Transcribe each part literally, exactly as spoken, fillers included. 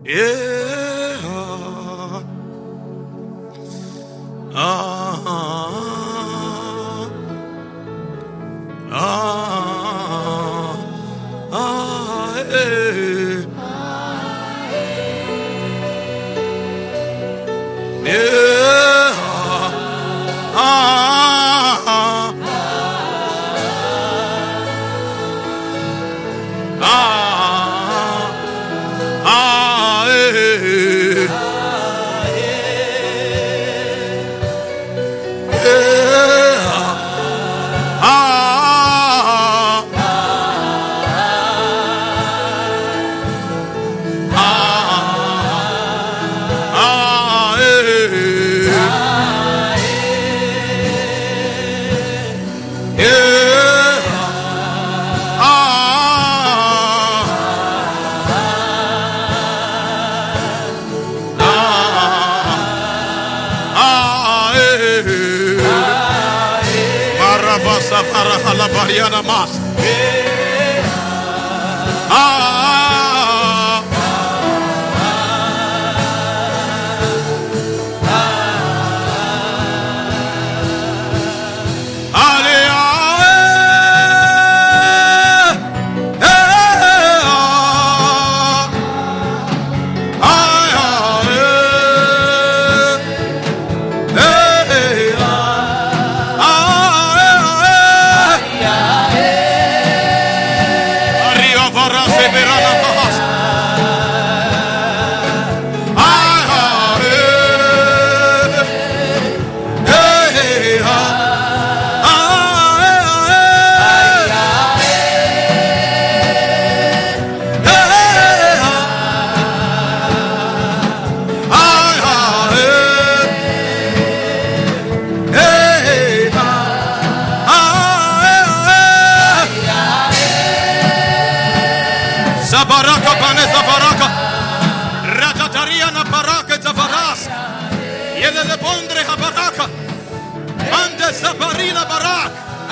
Yeah. Ah. Ah. Ah. Eh. Yeah. Ah. Bariana Mas. Ah. Zabaraka Baneza Baraka Ratataria na Baraka Zavaras Yele le Bondre Habaraka Mande Zabarina Barak.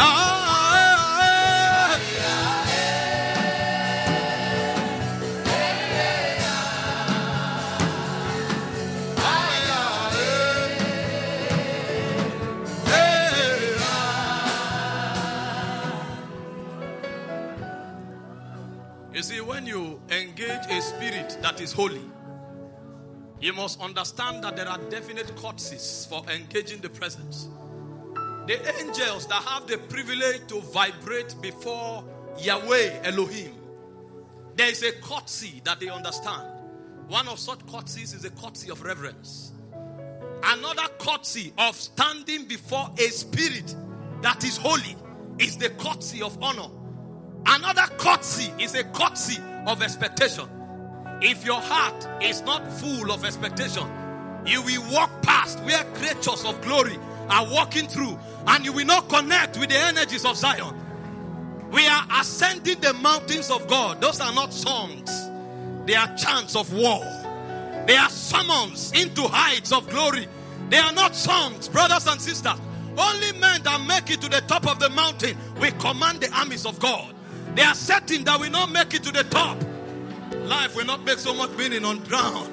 You see, when you engage a spirit that is holy, you must understand that there are definite courtesies for engaging the presence. The angels that have the privilege to vibrate before Yahweh Elohim, there is a courtesy that they understand. One of such courtesies is a courtesy of reverence. Another courtesy of standing before a spirit that is holy is the courtesy of honor. Another courtesy is a courtesy of expectation. If your heart is not full of expectation, you will walk past where creatures of glory are walking through, and you will not connect with the energies of Zion. We are ascending the mountains of God. Those are not songs. They are chants of war. They are summons into heights of glory. They are not songs, brothers and sisters. Only men that make it to the top of the mountain will command the armies of God. They are certain that we not make it to the top. Life will not make so much meaning on ground.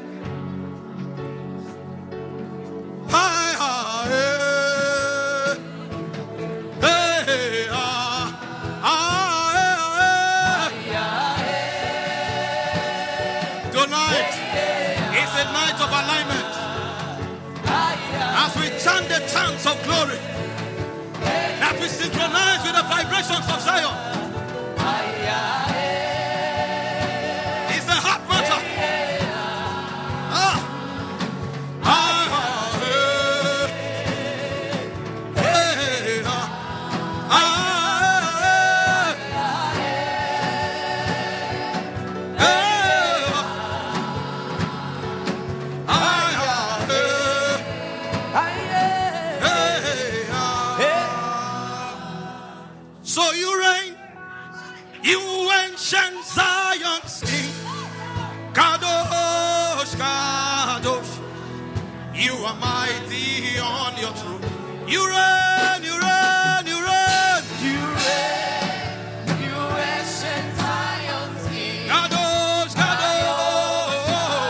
Hi, hi, hey, hey, ah, ah, hey, hey. Tonight is a night of alignment. As we chant the chants of glory, that we synchronize with the vibrations of Zion. It's a hot matter. Ah. Ah. Hey. Ah. Ah. So you reign, you ancient Zion's King, Kadosh, Kadosh, you are mighty on your throne. You reign, you reign, you reign, you reign, you ancient Zion's King, Kadosh, Kadosh,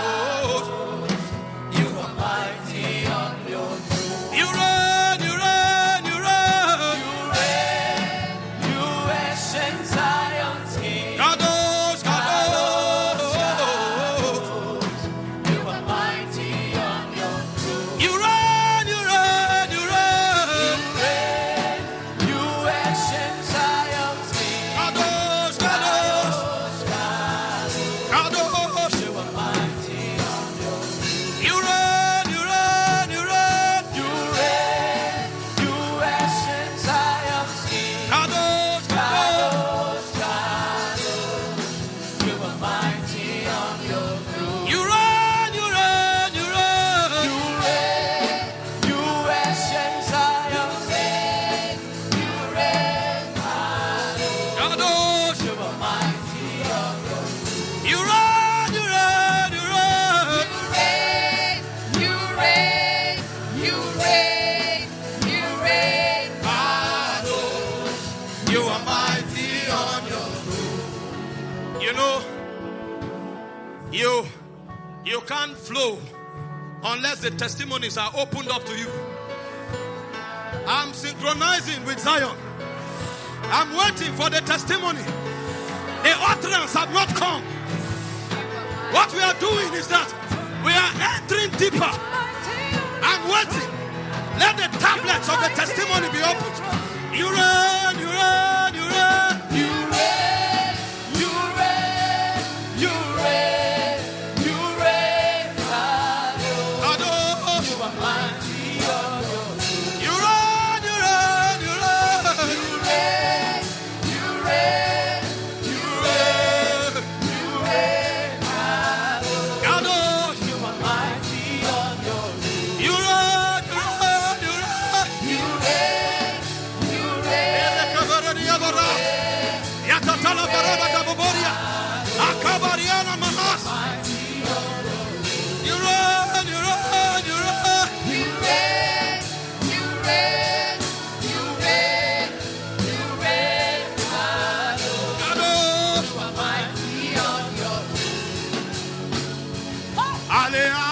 can't flow unless the testimonies are opened up to you. I'm synchronizing with Zion. I'm waiting for the testimony. The utterance have not come. What we are doing is that we are entering deeper. I'm waiting. Let the tablets of the testimony be opened. You reign, you reign, you reign. You reign, you reign, you reign, you reign. Adore. You are mighty, you reign, you reign, you reign. you reign, you reign, you reign, you reign. Adore. You are mighty on your throne. You reign, you reign, you reign. You reign, you reign. Yatatala baraba gaboboria. Akabariana manas. You reign, you reign, you reign. You reign, you reign, you reign, you reign. Adore. You are mighty on your throne. Alea.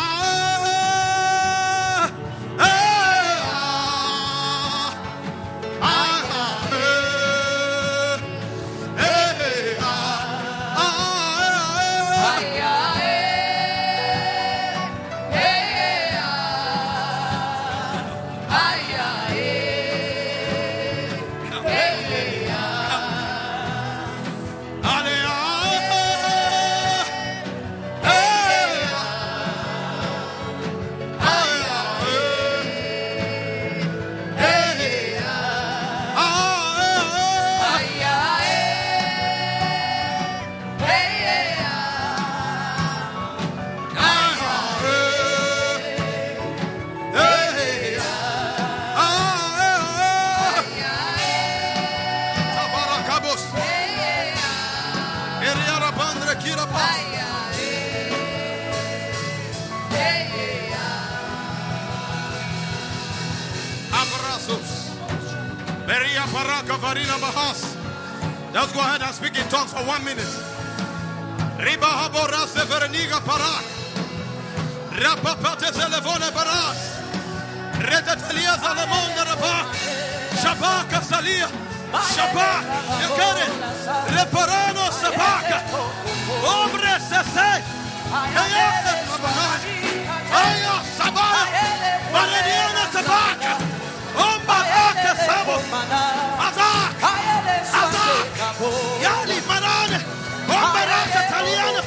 Let's go ahead and speak in tongues for one minute. Riba habora severniga parak. Rapapate telefone parak. Retetelia zalemonda rabak. Shabaka salia. Shabak. You get it? Reparano sabaka. Ombre sese. Ayana sabak. Aya sabak. Maradiana sabaka. Ombaraka sabak. Azak. Azak. Yali marane. Ombaraka taliana.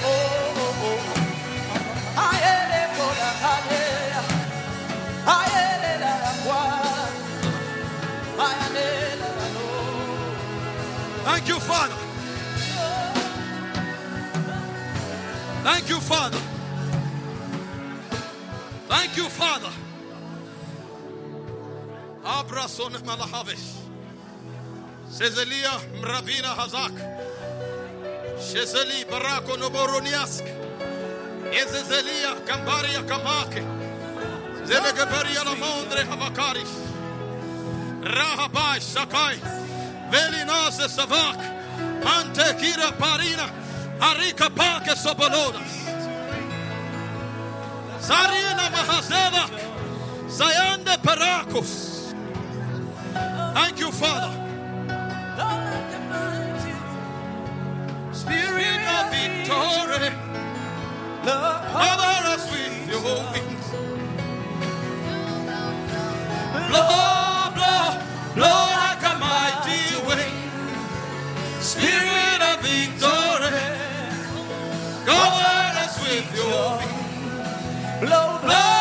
Thank you, Father. Thank you, Father. Thank you, Father. Abrasone malahavish. Sezelia mravina hazak. Shezeli barako noboroniask. Ezezelia kambaria kamake. Zelegabaria la mondre havakaris. Rahabai sakai. Velinase savak. Ante kira parina. Arika pake sobolodas. Sarina mahazevak. Sayande parakos. Thank you, Father. Spirit of victory, cover us with your wings. Blow, blow, blow like a mighty wind. Spirit of victory, cover us with your wings. Blow, blow.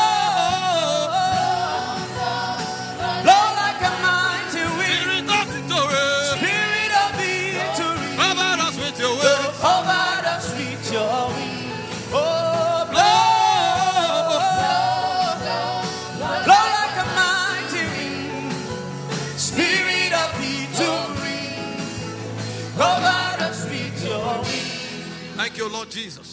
Thank you, Lord Jesus.